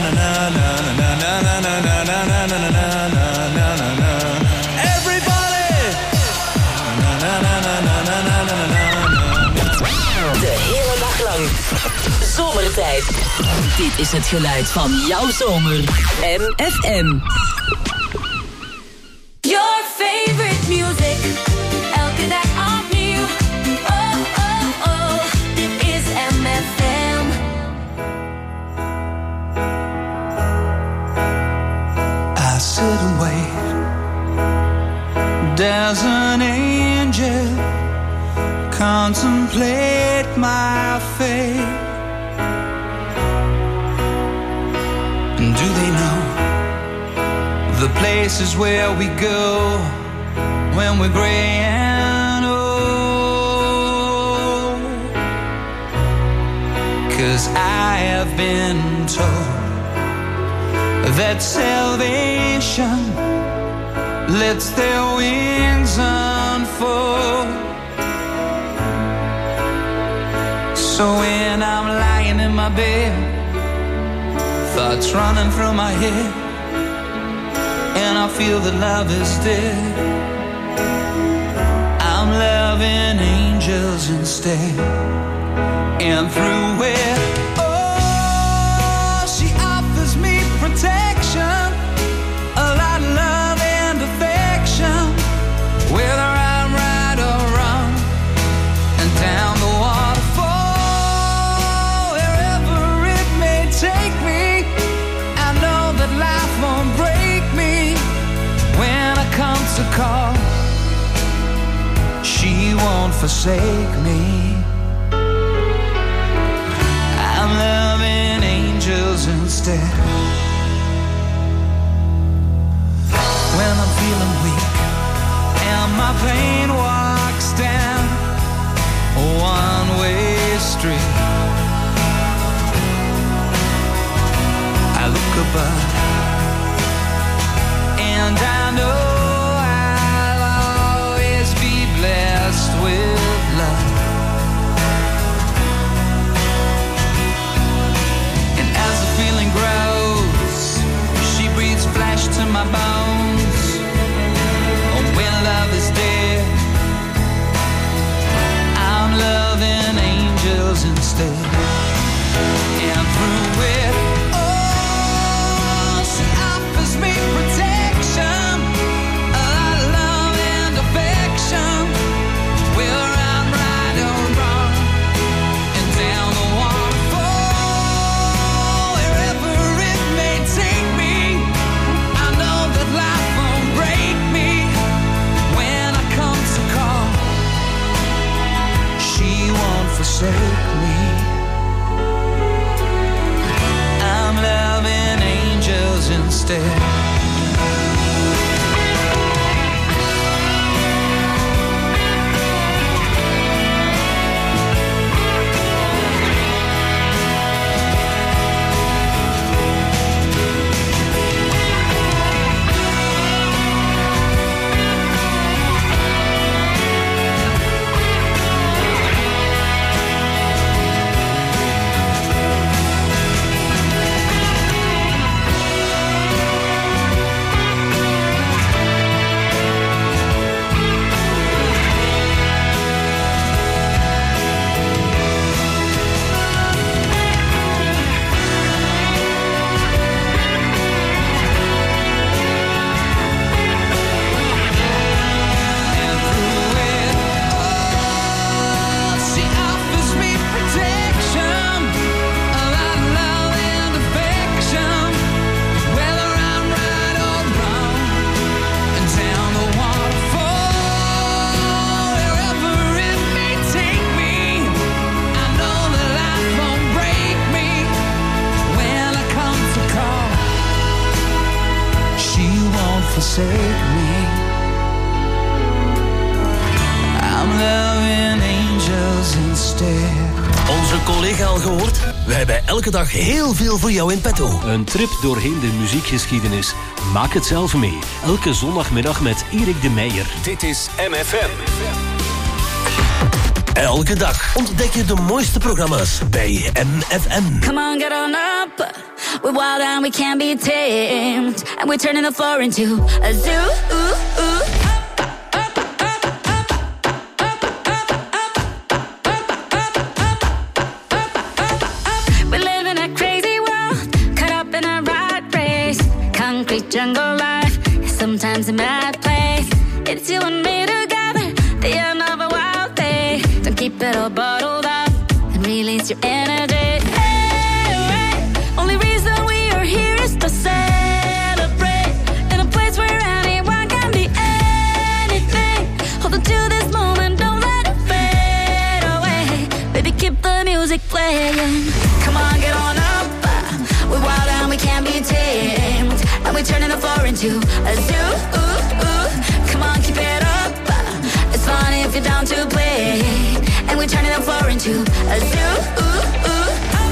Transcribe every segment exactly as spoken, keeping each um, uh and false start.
Zomertijd. Dit is het geluid van jouw zomer. M F M. Your favorite music. Elke dag opnieuw. Oh, oh, oh. Dit is M F M. I sit and wait. There's an angel. Contemplate my fate. And do they know the places where we go when we're gray and old? 'Cause I have been told that salvation lets their wings unfold. So when I'm lying in my bed, thoughts running through my head, and I feel that love is dead, I'm loving angels instead. And through it, oh, she offers me protection, a lot of love and affection, whether I'm right or wrong, and down the waterfall, wherever it may take me. Life won't break me when I come to call. She won't forsake me. I'm loving angels instead. When I'm feeling weak and my pain walks down a one-way street, I look above and I know I'll always be blessed with love. And as the feeling grows, she breathes flesh to my bones. Oh, when love is dead, I'm loving angels instead. And through it, oh, she offers me protection, a lot of love and affection, whether I'm right or wrong, and down the waterfall, wherever it may take me. I know that life won't break me when I come to call. She won't forsake me. I'm loving angels instead. Forsake me. I'm loving angels instead. Onze collega al gehoord? We hebben elke dag heel veel voor jou in petto. Een trip doorheen de muziekgeschiedenis. Maak het zelf mee. Elke zondagmiddag met Erik de Meijer. Dit is M F M. Elke dag ontdek je de mooiste programma's bij M F M. Come on, get on up. We're wild and we can't be tamed. And we're turning the floor into a zoo. Ooh, ooh. We live in a crazy world, caught up in a rat race. Concrete jungle life is sometimes a mad place. It's you and me together, the end of a wild day. Don't keep it all bottled up and release your energy. Hey, hey. Only reason we are here is to celebrate in a place where anyone can be anything. Hold on to this moment, don't let it fade away. Baby, keep the music playing. Come on, get on up. We're wild and we can't be tamed. And we're turning the floor into a zoo. Ooh, ooh. Come on, keep it up. It's fun if you're down to play. And we're turning the floor into a zoo. Ooh, ooh.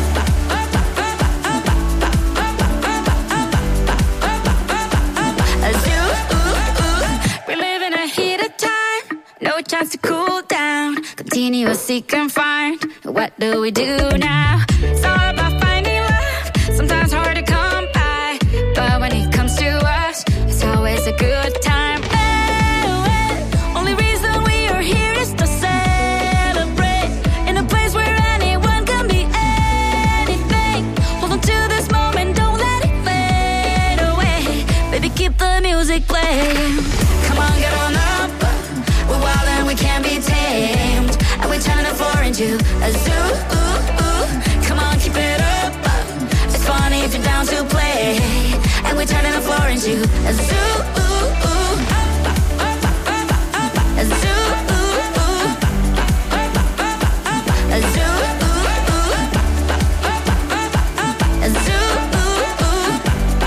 A zoo. Ooh, ooh. We live in a heated time. No chance to cool down. Continuously confined. What do we do now? It's all about finding love. Sometimes hard to come by. But when it comes to us, it's always a good time. Hey, hey. Only reason we are here is to celebrate in a place where anyone can be anything. Hold on to this moment, don't let it fade away. Baby, keep the music playing. Come on, get on up. We're wild and we can't be tamed. And we're turning the floor into a zoo. Ooh, ooh. Come on, keep it up. It's funny if you're down to play. And we're turning the floor into a zoo. Ooh, ooh. A zoo. Ooh, ooh. A zoo. Ooh, ooh. A zoo. Ooh, ooh.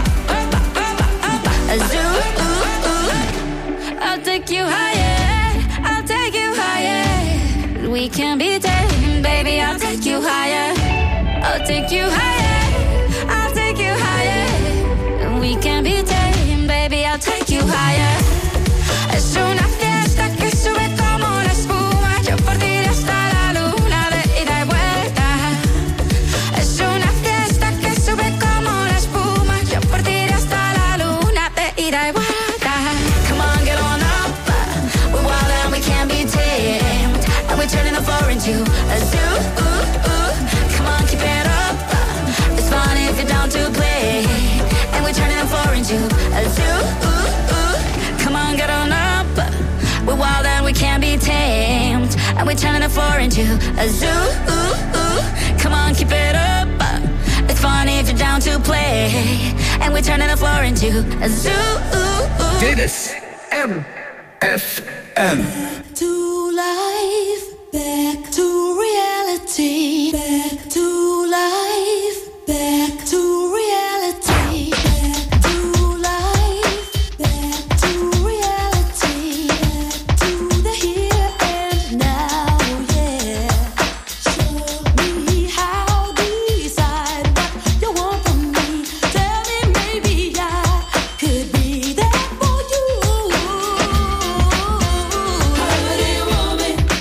A zoo. Ooh, ooh. I'll take you higher. I'll take you higher. We can be tamed, baby. I'll take you higher. I'll take you higher. I'll take you higher. We can be tamed, baby. I'll take you higher. Es una fiesta que sube como la espuma. Yo por ti hasta la luna de ida y vuelta. Es una fiesta que sube como la espuma. Yo por ti hasta la luna de ida y vuelta. Come on, get on up. We're wild and we can't be tamed. And we're turning the floor into a zoo. Ooh, ooh. Come on, keep it up. It's fun if you're down to play. And we're turning the floor into a zoo. Ooh, ooh. Come on, get on up. We're wild and we can't be tamed. And we're turning the floor into a zoo. Ooh, ooh. Come on, keep it up. It's fun if you're down to play. And we're turning the floor into a zoo. Ooh, ooh. Dit is M F M. To life, back to reality, back to life, back to reality, back to life, back to reality, back to the here and now, yeah. Show me how, decide what you want from me. Tell me maybe I could be there for you. Pretty woman.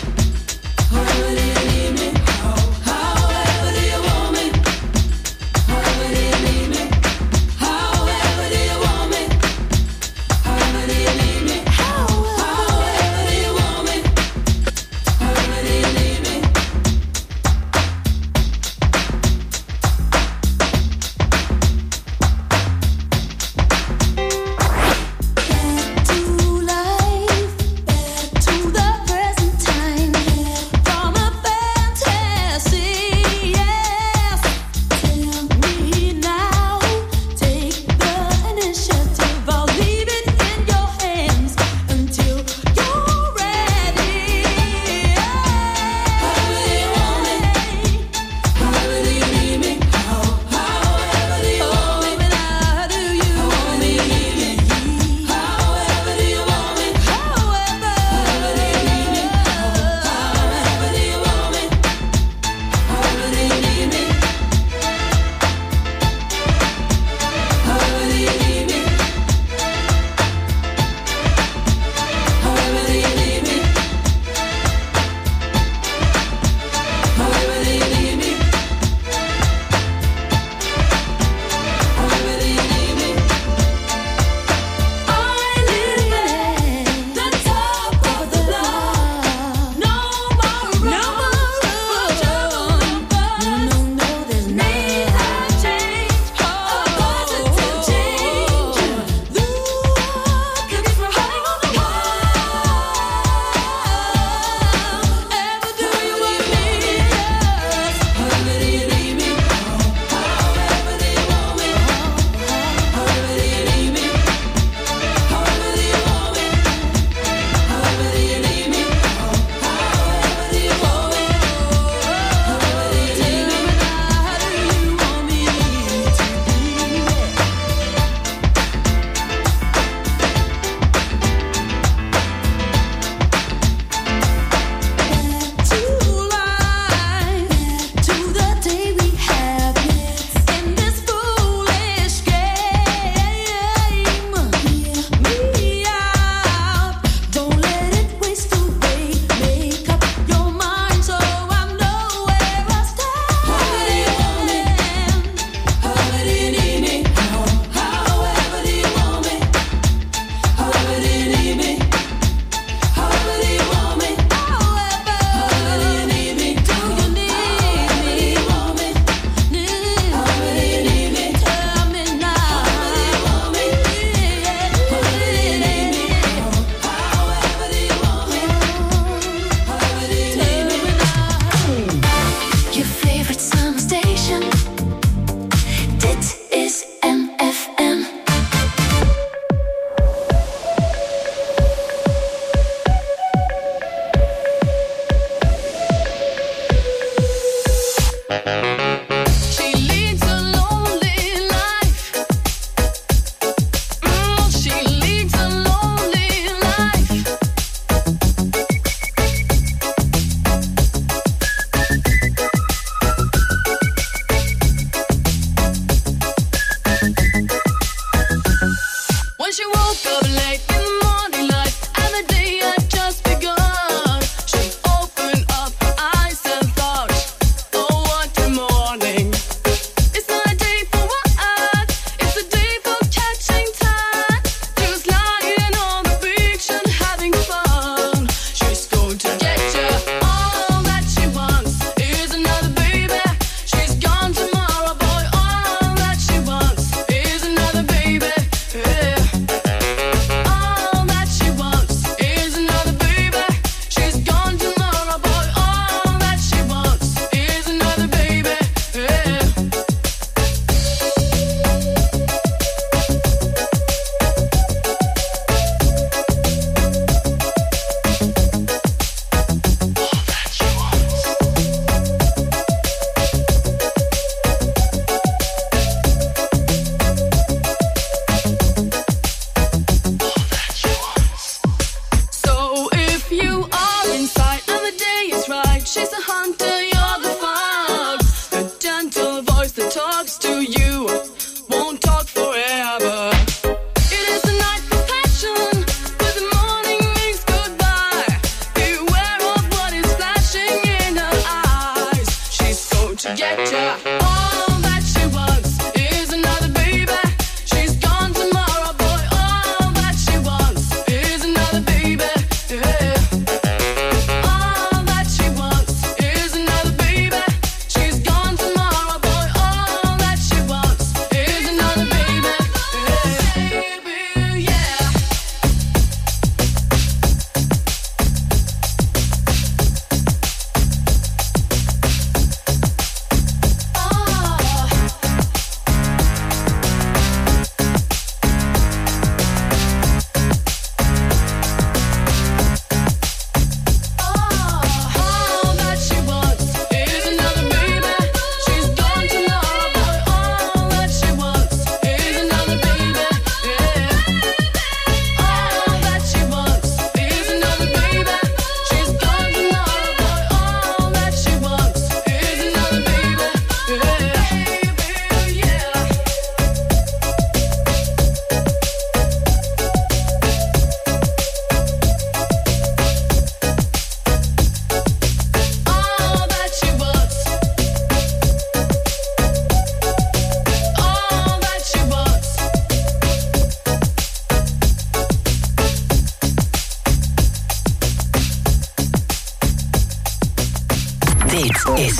is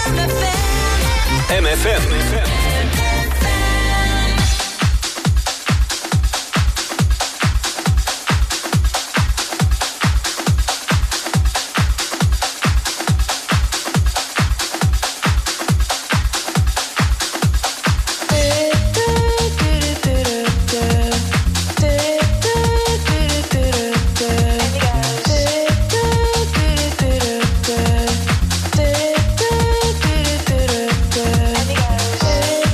M F M. Hey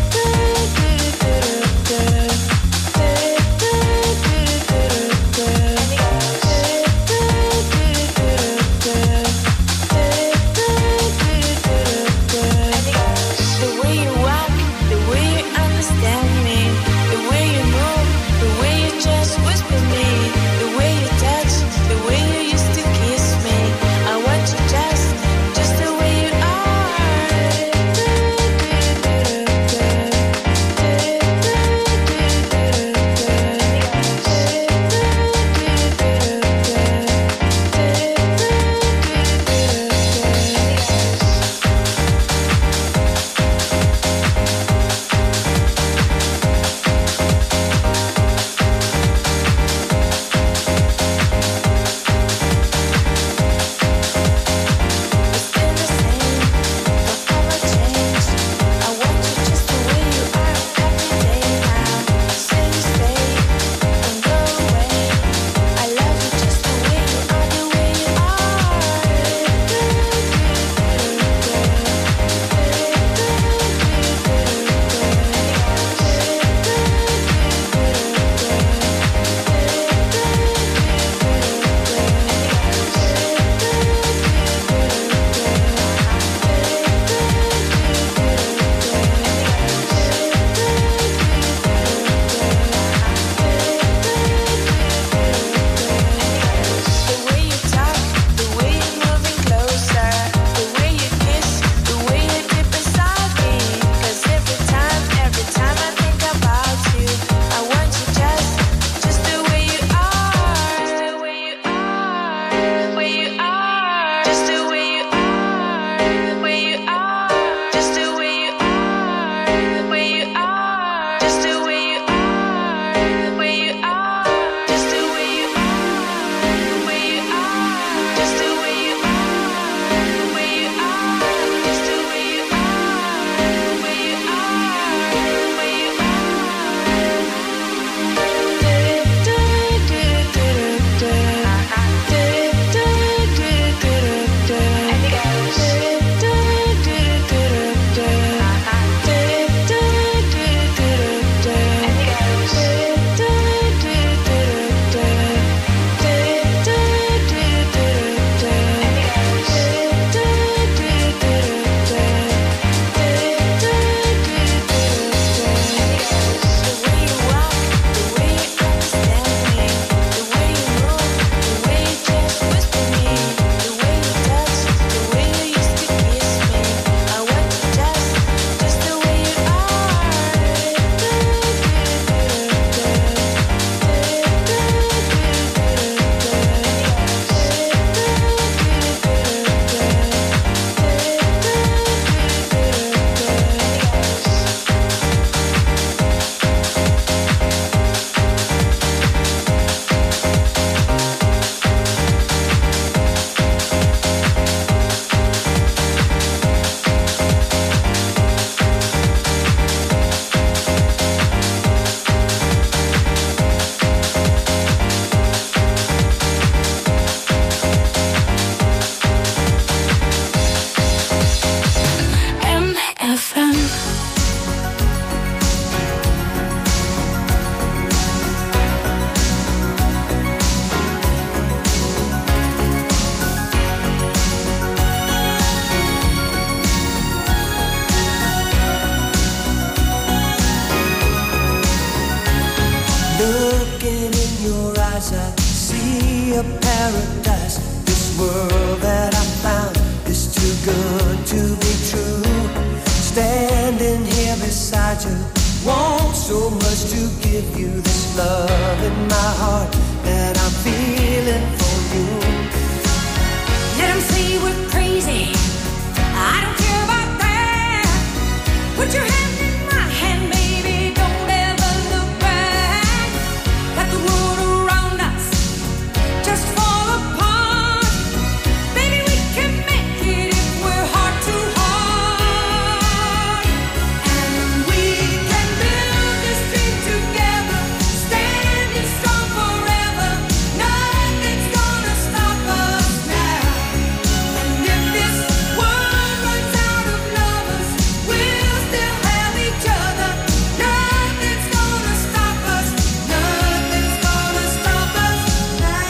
eyes I see a paradise. This world that I found is too good to be true. Standing here beside you, want so much to give you this love in my heart that I'm feeling for you. Let them say we're crazy, I don't care about that. Put your hand in my hand, baby, don't ever look back. Let the world around us just fall apart. Baby, we can make it if we're heart to heart. And we can build this dream together, standing strong forever. Nothing's gonna stop us now. And if this world runs out of lovers, we'll still have each other. Nothing's gonna stop us. Nothing's gonna stop us now.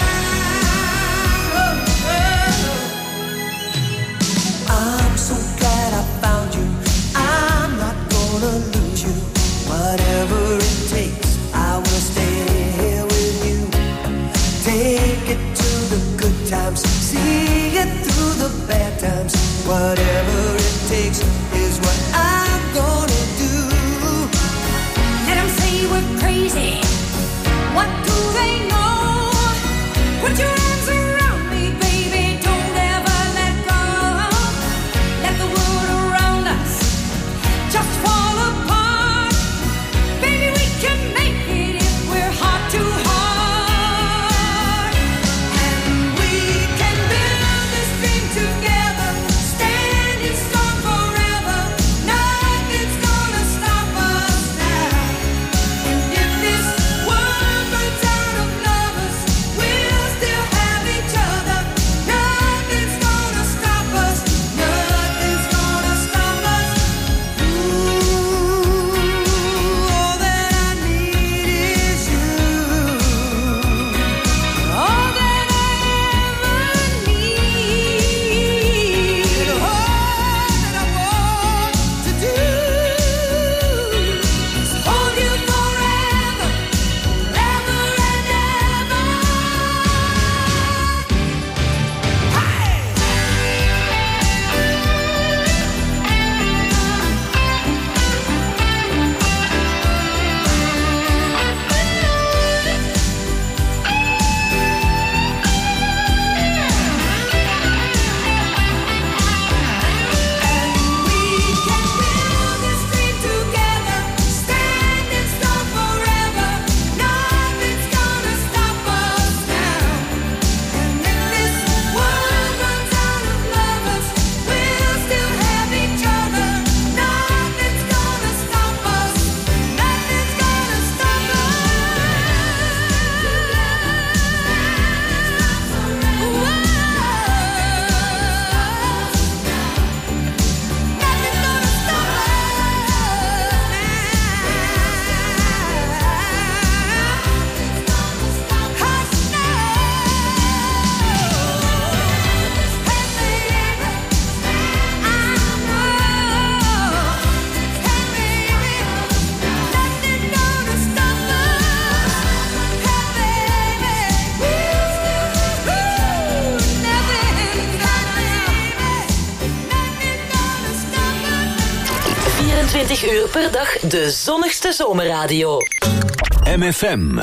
I'm so glad I found you. I'm not gonna lose you. Whatever it takes, I will stay here with you. Take it to the good times, see it through the bad times. Whatever it takes is what I'm gonna do. Let them say we're crazy. What do they know? Put your arms around me, baby. Don't ever let go. Let the world around us just fall apart. Baby, we can make it if we're heart to heart. And we can build this dream together, standing strong forever. Nothing's gonna stop us now. And if this world runs out of lovers, we'll still have each other. Nothing's gonna stop us. Nothing's gonna stop us. Ooh, all that I need is you. All that I ever need. And all that I want to do is hold you forever, forever and ever. We can build this dream together, standing strong forever. Nothing's gonna stop us now. And if this world runs out of lovers, we'll still have each other. Nothing's gonna stop us. Nothing's gonna stop vierentwintig uur per dag de zonnigste zomerradio. M F M.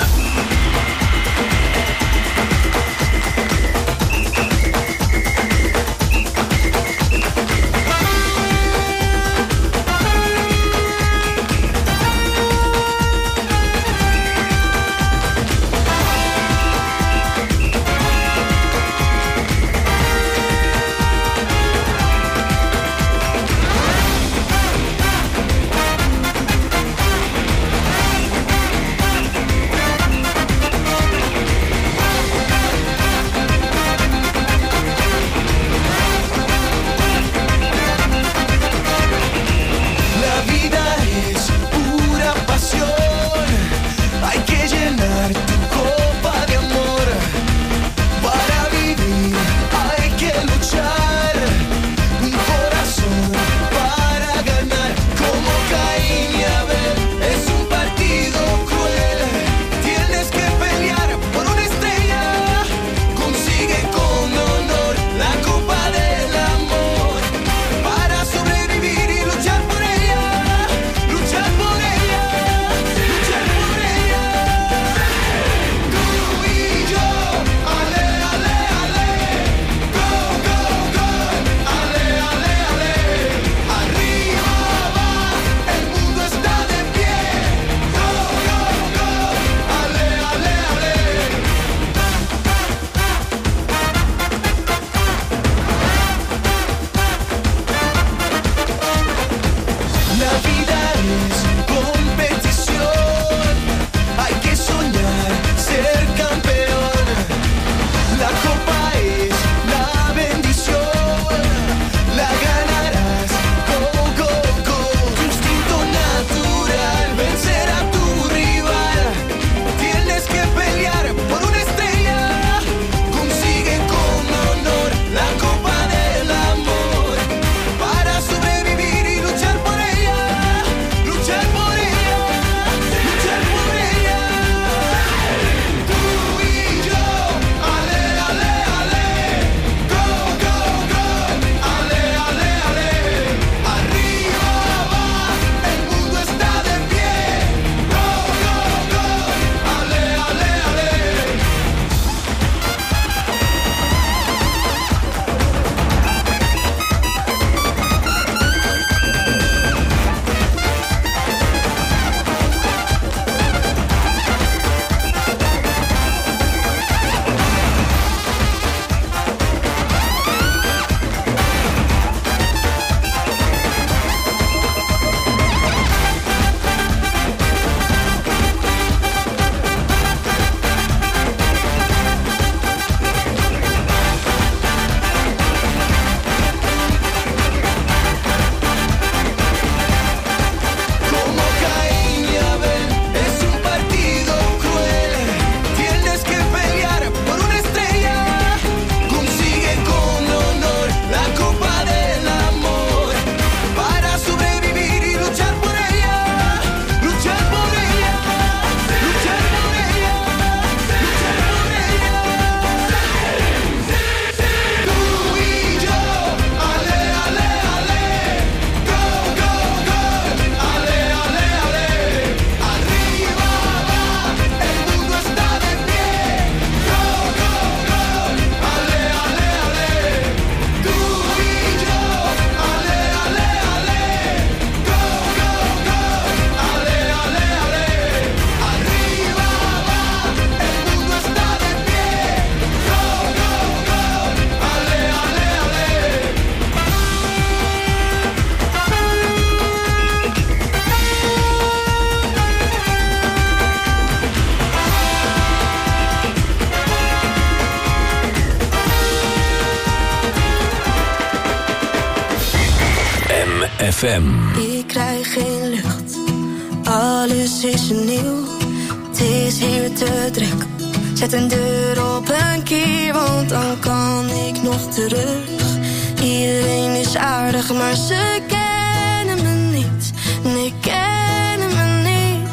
F M. Ik krijg geen lucht, alles is nieuw. Het is hier te druk. Zet een deur op een kier, want dan kan ik nog terug. Iedereen is aardig, maar ze kennen me niet. Nee, kennen me niet.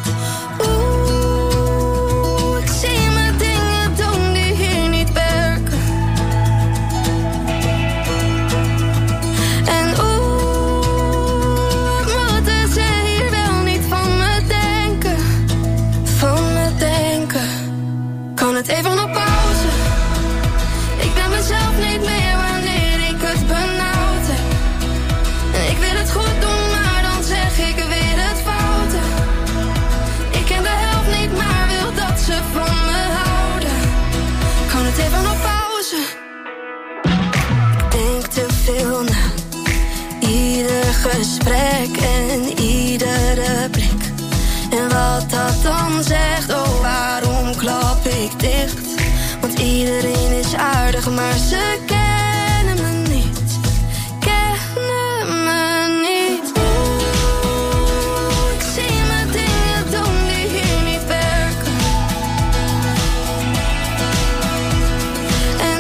Oeh, ik zie me dingen doen die hier niet werken. En oeh, wat moeten ze hier wel niet van me denken? Van me denken. Kan het even op pauze? Ik ben mezelf niet meer wanneer ik het benauwd heb. En ik wil het goed doen, maar dan zeg ik weer het foute. Ik ken de helft niet, maar wil dat ze van me houden. Kan het even op pauze? Ik denk te veel na. Ieder gesprek en iedere blik. En wat dat dan zegt, oh waarom klap ik dicht? Want iedereen is aardig, maar ze kennen me niet. Kennen me niet. Oeh, ik zie me dingen doen die hier niet werken. En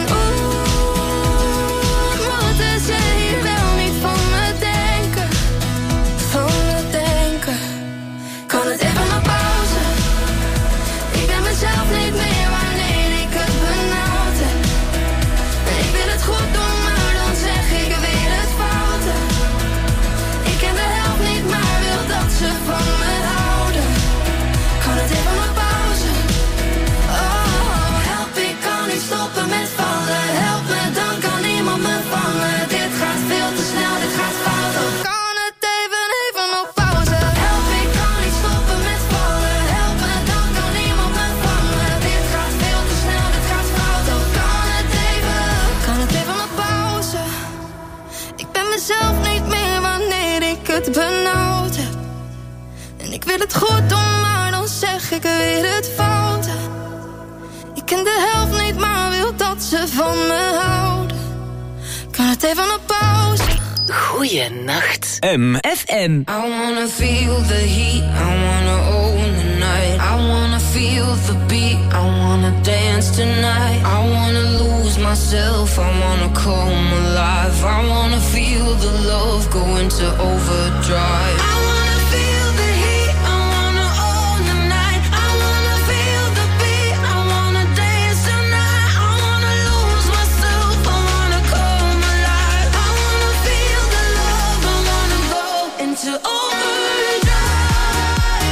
oeh, moeten ze hier wel niet van me denken? Van me denken. Kan het even op pauze? Ik ben mezelf niet meer wanneer ik het benauwd heb. En ik wil het goed doen, maar dan zeg ik weer het foute. Ik ken de helft niet, maar wil dat ze van me houden. Kan het even op pauze? Oh, help, ik kan niet stoppen met vallen. Help me, dan kan niemand me vangen. Dit gaat veel te snel, dit gaat fout. Oh, kan het even, even op pauze? Help, ik kan niet stoppen met vallen. Help me, dan kan niemand me vangen. Dit gaat veel te snel, dit gaat fout. Oh, kan het even, kan het even op pauze? Ik ben mezelf niet meer wanneer ik het benauwd heb. En ik wil het goed doen, maar dan zeg ik weer het foute. Ik ken de helft niet, maar wil dat ze van me houden. Kan het even op pauze? Goeienacht. M. F M. I wanna feel the heat, I wanna own the night. I wanna feel the beat, I wanna dance tonight. I wanna lose myself, I wanna come alive. I wanna feel the love go into overdrive. I wanna feel the heat, I wanna own the night. I wanna feel the beat, I wanna dance tonight. I wanna lose myself, I wanna come alive. I wanna feel the love, I wanna go into overdrive.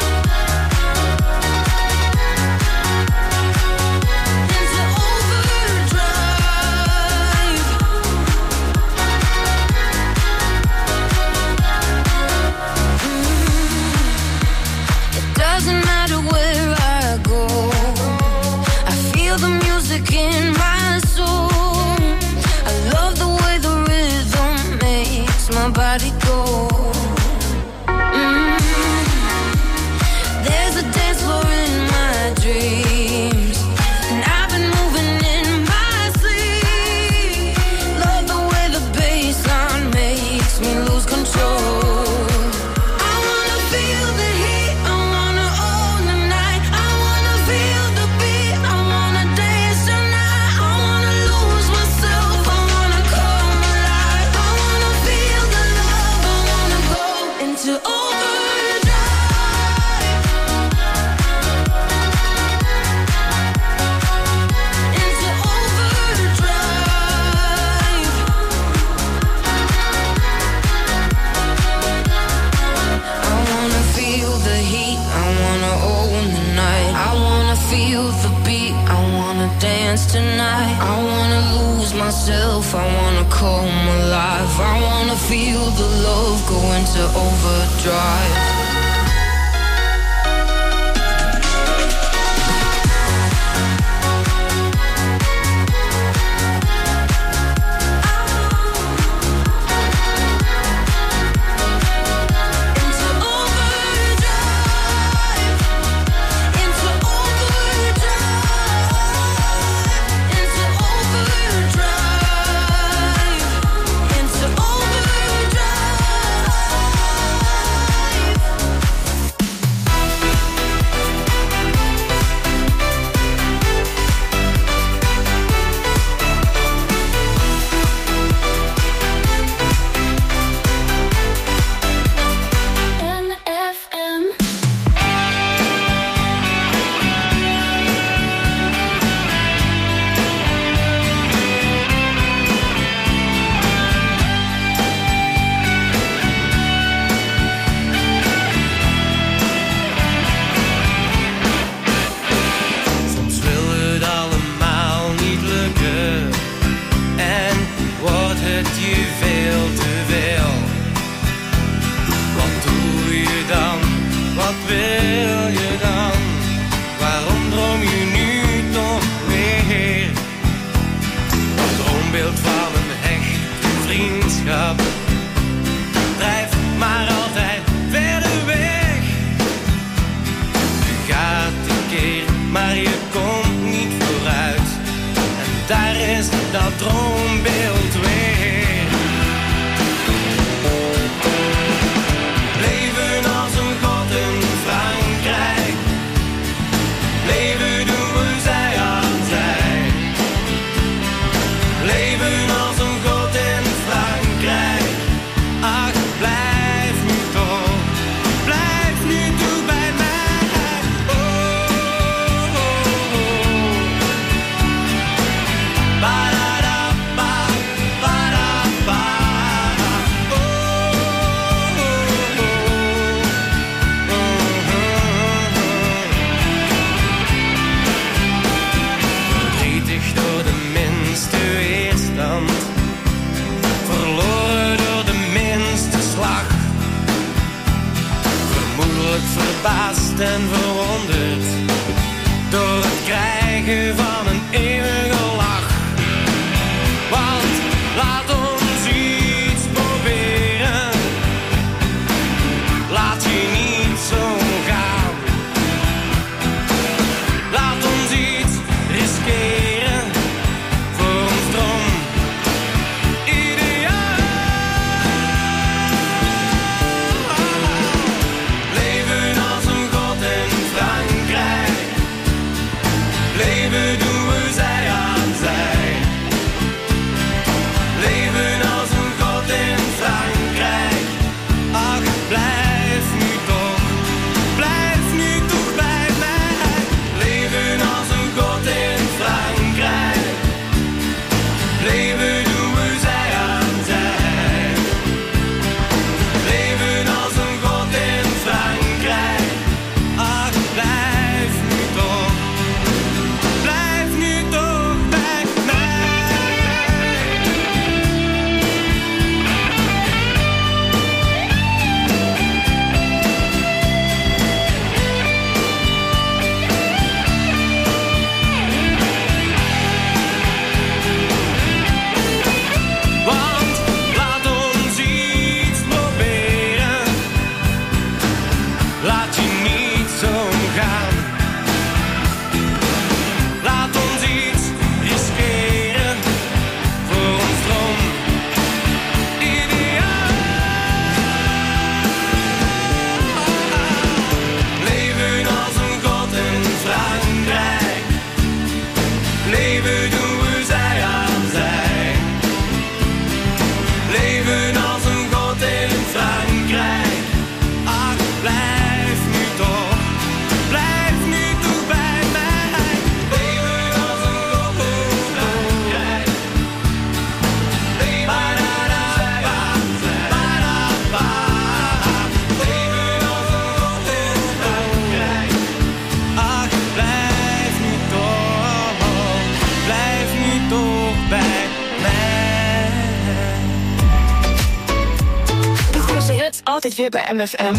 Into overdrive. Mm. It doesn't matter where I go, I feel the music in my soul. I love the way the rhythm makes my body go. Mm. There's a dance floor in my dreams, and I've been moving in my sleep. Love the way the bassline makes me lose control. I wanna feel the heat, I wanna own the night. I wanna feel the beat, I wanna dance tonight. I wanna lose myself, I wanna come alive. I wanna feel the love, I wanna go into overdrive. Into overdrive. I wanna feel the heat, I wanna own the night. I wanna feel the beat, I wanna dance tonight. I wanna lose myself, I wanna come alive. I wanna feel the love go into overdrive. Into overdrive. Into overdrive. Into overdrive. Into overdrive. het je veel te veel. Wat doe je dan? Wat wil je dan? Waarom droom je nu toch weer? Een droombeeld van een hechte vriendschap drijft maar altijd verder weg. Je gaat een keer, maar je komt niet vooruit. En daar is dat droombeeld weer. Leven als een god in Frankrijk. Leven doen we zij aan zij. Leven als een god in Frankrijk. Ach, blijf nu toch, blijf nu toe bij mij. Oh, oh, oh, oh. Ba-da-da-ba, ba-da-ba. Oh, oh, oh, oh. Verdrietig door de minste weerstand, verloren door de minste slag. Vermoedelijk verbaasd en verwonderd door het krijgen van een eeuwige lach. Want laat ons iets proberen, laat je niet zo gaan. Laat ons iets riskeren voor ons droom ideaal. Leven als een god in Frankrijk. Leven doen we zij aan zij. Leven als een god in Frankrijk. Ach, blijf nu toch, blijf nu toch bij mij. Leven als een god in Frankrijk. Leven doen we zij aan zij. Leven als een god in Frankrijk. Ach, blijf nu toch, blijf nu toch bij mij. Want laat ons iets proberen, laat je niet zo gaan. Laat ons iets riskeren voor ons droom ideaal. Leven als een god in Frankrijk. Leven doen we zij aan zij. Leven als een god in Frankrijk. Ach, blijf nu toch, blijf nu toch bij mij. Leven als een god in Frankrijk. Leven ba-da-da-ba, ba-da-ba. Leven als een god in Frankrijk. Ach, blijf nu toch, blijf nu toch bij mij. De grootste hits altijd weer bij M F M.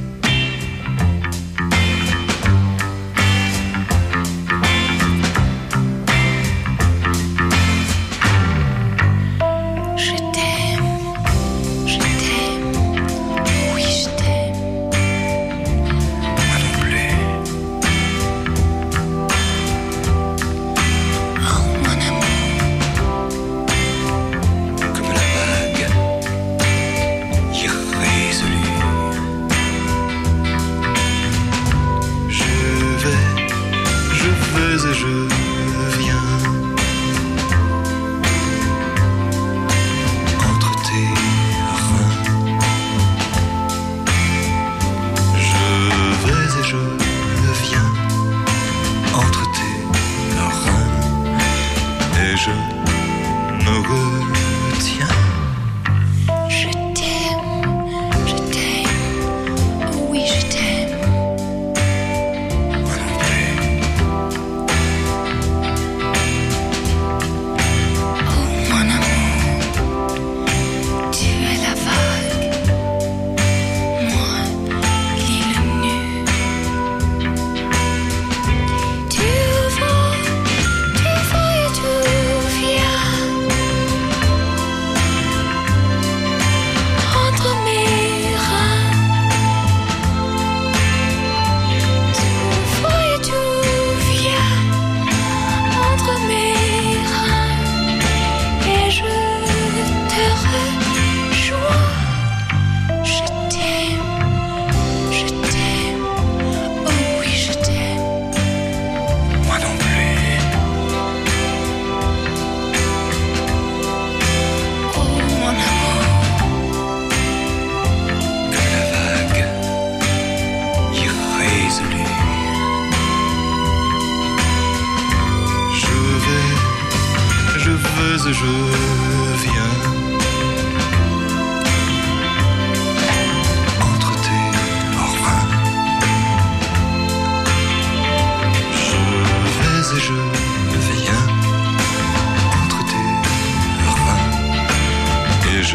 Je t'aime, je t'aime, oui je t'aime. Moi non plus. Oh mon amour. Comme la vague irrésolue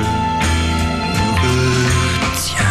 je me retiens.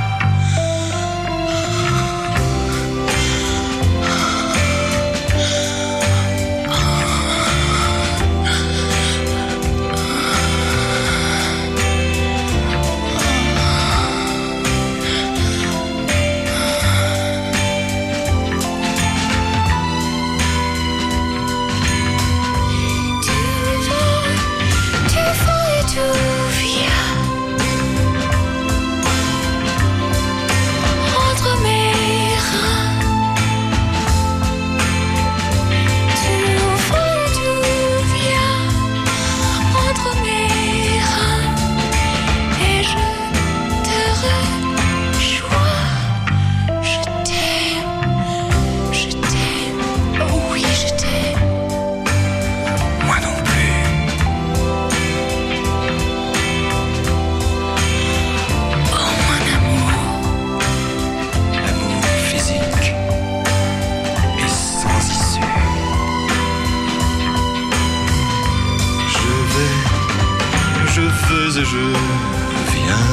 Et je viens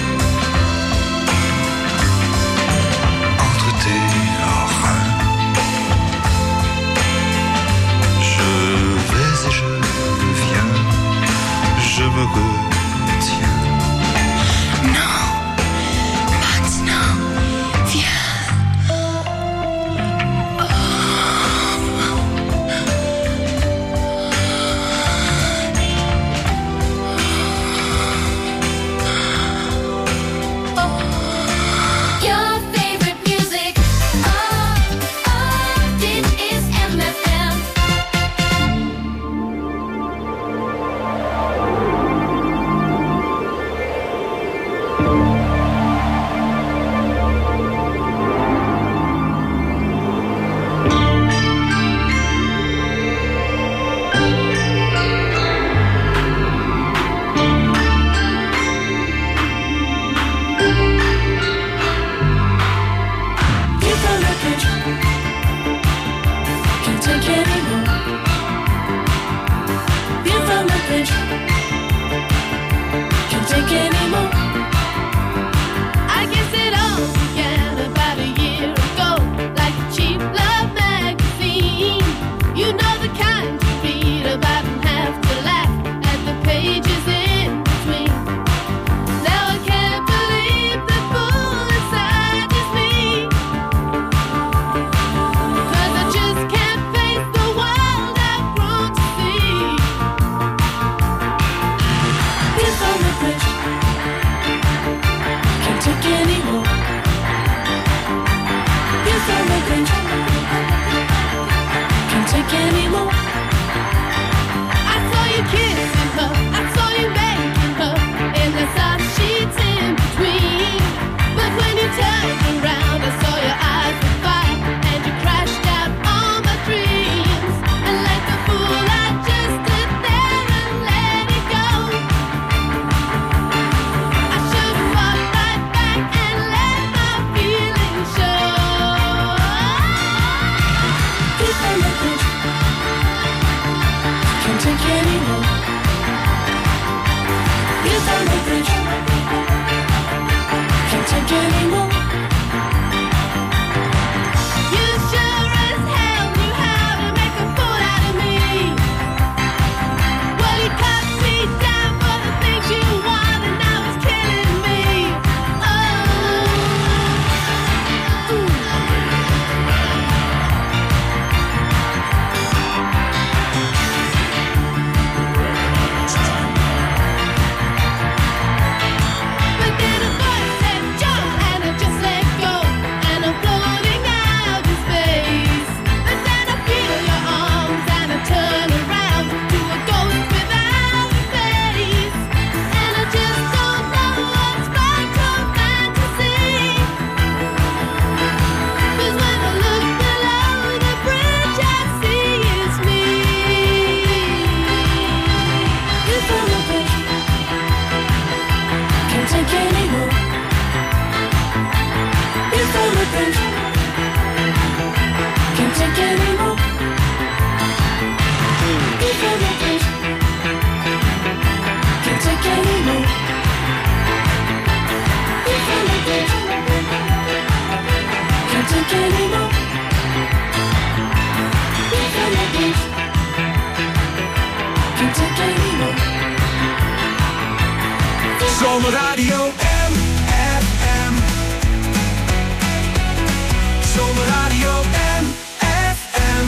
entre tes reins. Je vais et je viens, je me retiens. Non, maintenant, viens. Can't take anymore. take anymore. Can't take anymore. Zomerradio M F M. Zomerradio M F M.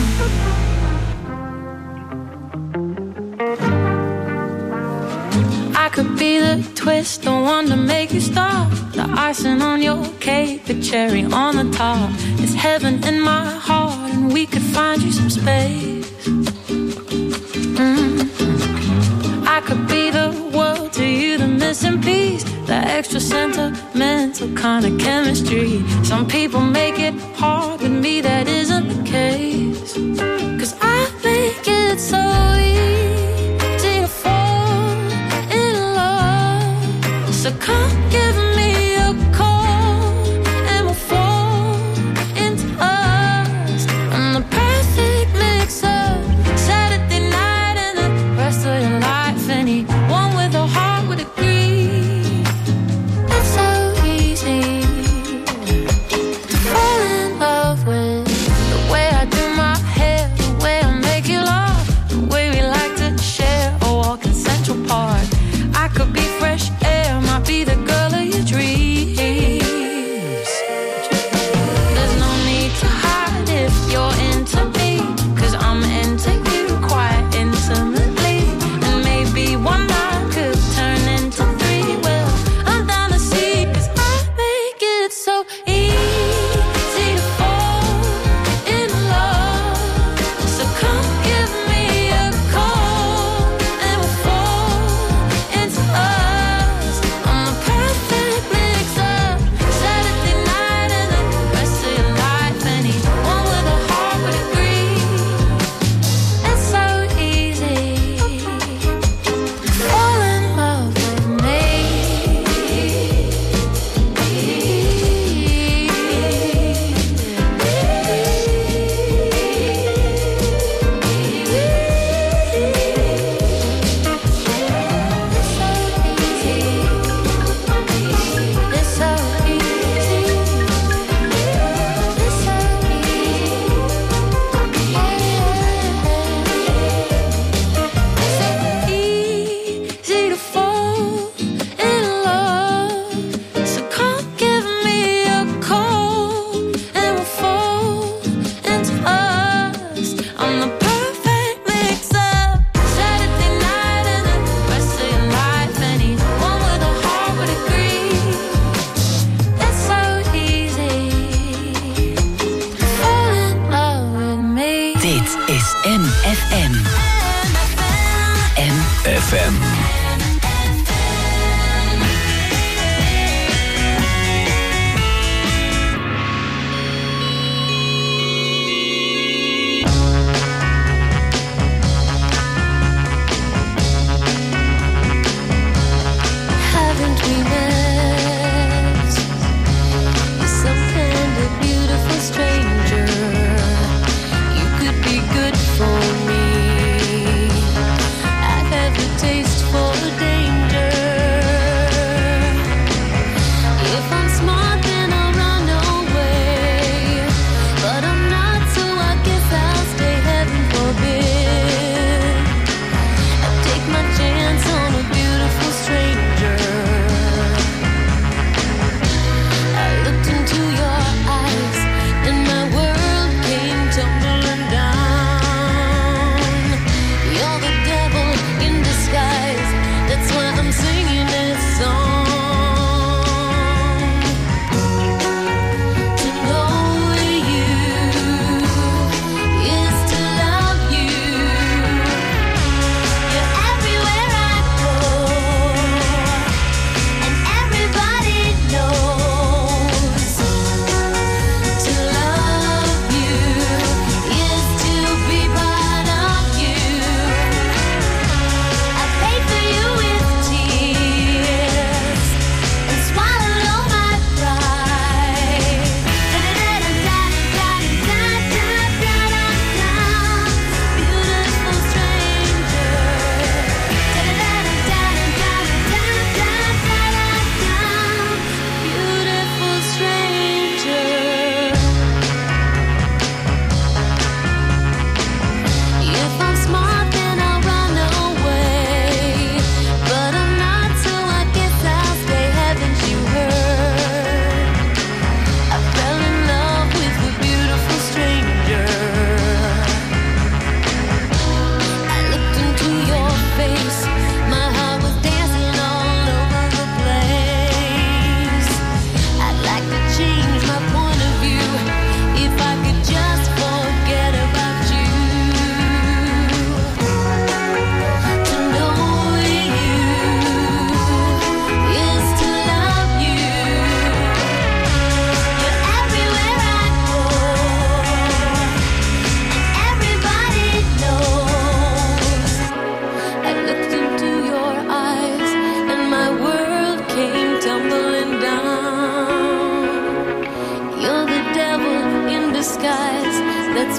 I could be the twist, the one to make you stop. The icing on your cake, the cherry on the top. It's heaven in my heart, and we could find you some space. Mm-hmm. I could be the world to you, the missing piece, the extra sentimental kind of chemistry. Some people make it hard, with me that isn't the case. Cause I make it so easy to fall in love. So come give me a call and we'll fall into us. I'm the perfect mix of Saturday night and the rest of your life. Anyone with a heart would agree. It's so easy to fall in love with the way I do my hair,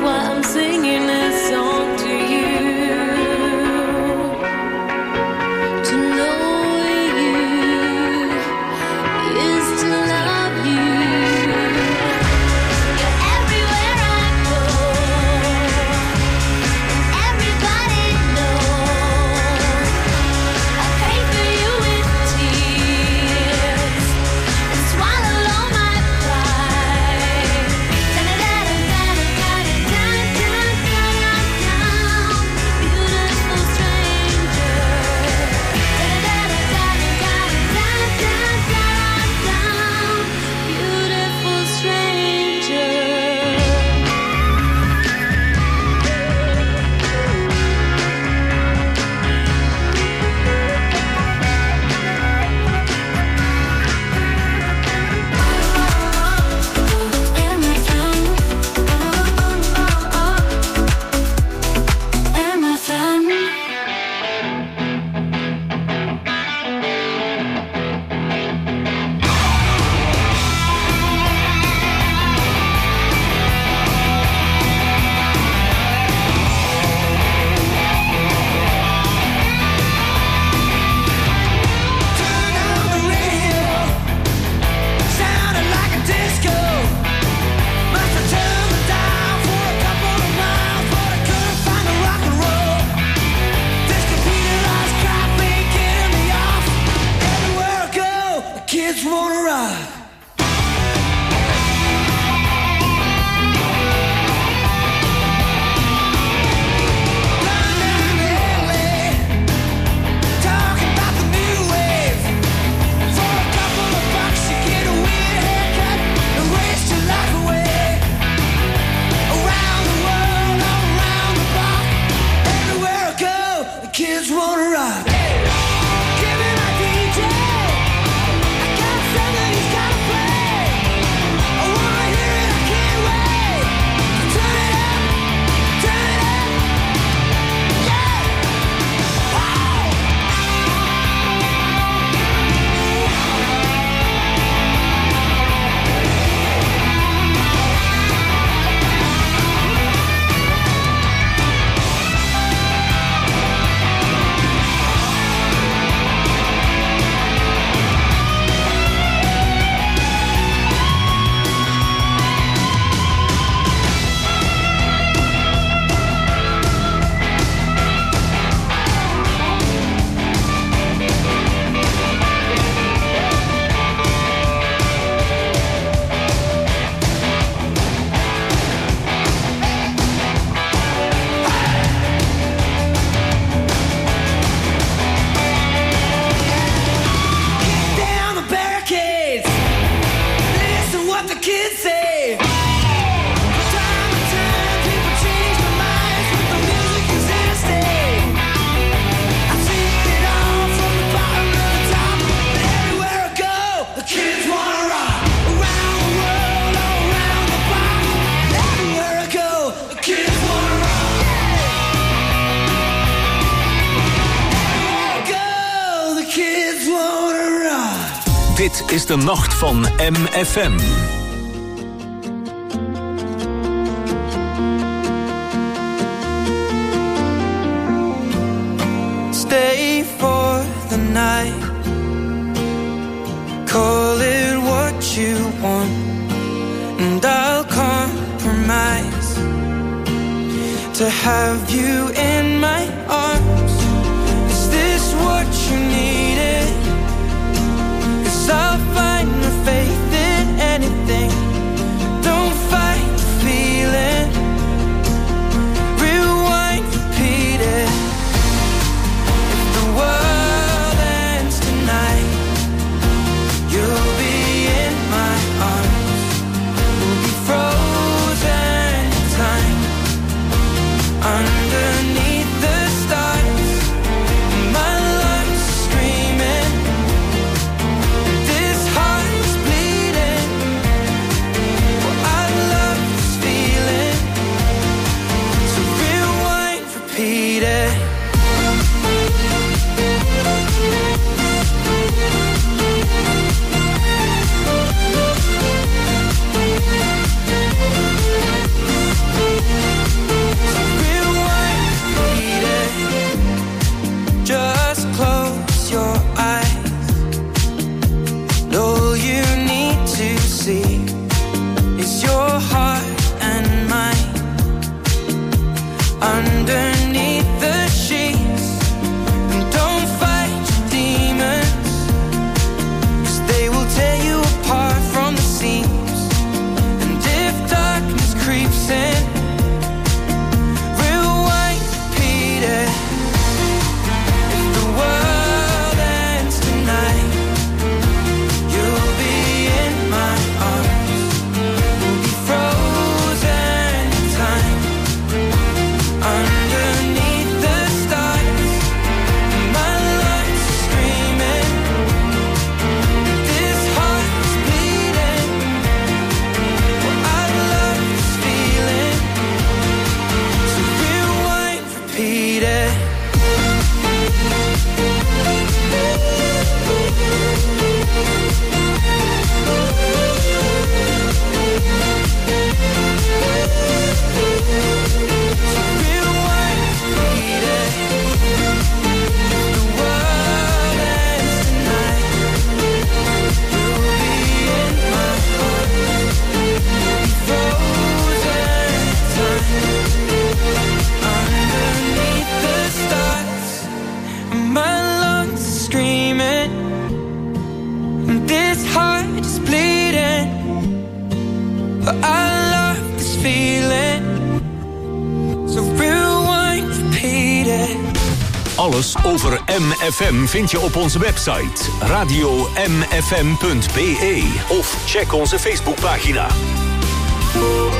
why I'm singing this song to you. To know you is to love you. You're everywhere I go, everybody knows. I pray for you with tears and swallow all my pride. Beautiful stranger. Beautiful stranger. M F M. Sounded like a disco. Must have turned me down for a couple of miles, but I couldn't find the rock and roll. This computerized crap ain't getting me off. Everywhere I go, the kids wanna rock. London, L A, talking about the new wave. For a couple of bucks, you get a weird haircut and waste your life away. Around the world, all around the block, everywhere I go, the kids wanna rock. Give me my D J, I got something he's gotta play. I wanna hear it, I can't wait. Turn it up, turn it up, yeah. Wow. Kick down the barricades. Listen what the kids say. From time to time, people change their minds, but the music is here to stay. I've seen it all from the bottom to the top, but everywhere I go, the kids wanna rock. Around the world, all around the block, everywhere I go, the kids wanna rock. Everywhere I go, the kids wanna rock. Dit is de nacht van M F M. Stay for the night. Call it what you want, and I'll compromise to have you in my arms. Is this what you needed? 'Cause I'll find the faith in anything. Don't fight the feeling. Rewind, repeat it. If the world ends tonight, you'll be in my arms. We'll be frozen in time underneath the but I love this feeling. So rewind, repeat it. Alles over M F M vind je op onze website radio m f m punt b e of check onze Facebookpagina.